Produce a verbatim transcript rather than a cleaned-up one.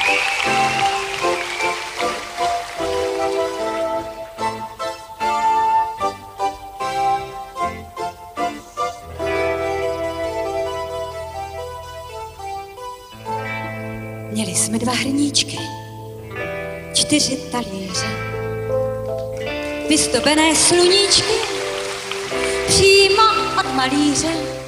Měli jsme dva hrníčky, čtyři talíře, vystobené sluníčky, přímo od malíře.